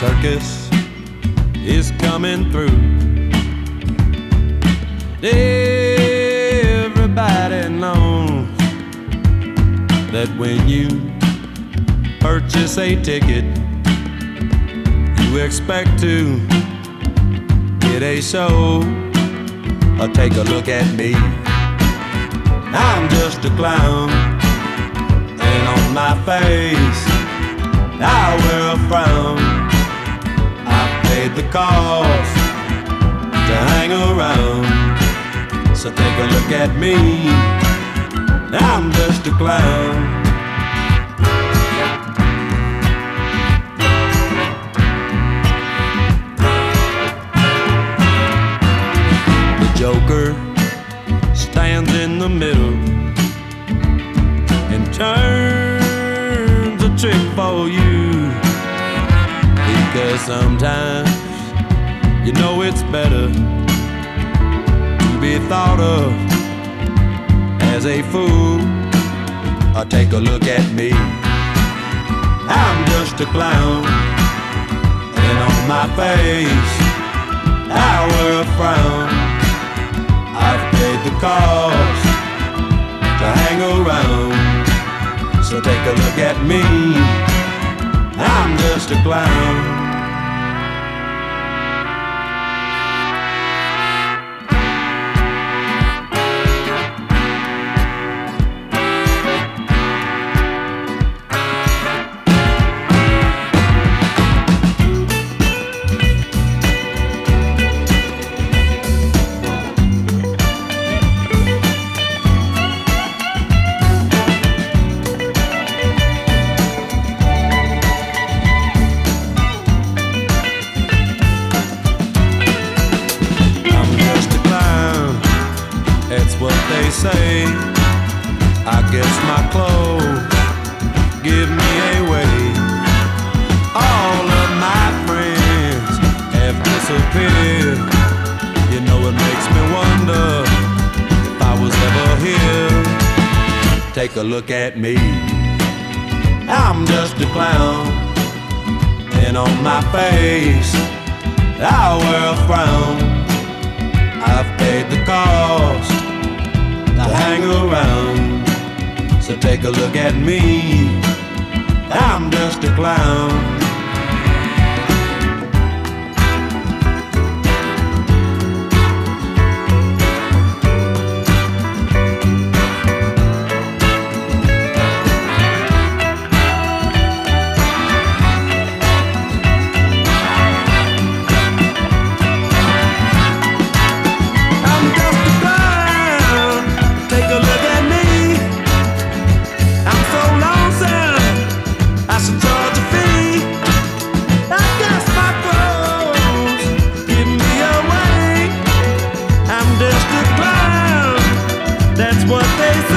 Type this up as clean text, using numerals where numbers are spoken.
circus is coming through. Everybody knows that when you purchase a ticket, you expect to get a show. Take a look at me, I'm just a clown, and on my face I wear a frown. I've paid the cost to hang around, so take a look at me, I'm just a clown. Joker stands in the middle and turns a trick for you, because sometimes you know it's better to be thought of as a fool. Take a look at me, I'm just a clown, and on my face I wear a frown. I've paid the cost to hang around, so take a look at me, I'm just a clown. That's what they say. I guess my clothes give me away. All of my friends have disappeared. You know it makes me wonder if I was ever here. Take a look at me, I'm just a clown, and on my face I wear a frown. I've paid the cost to hang around, so take a look at me, I'm just a clown. That's what they say.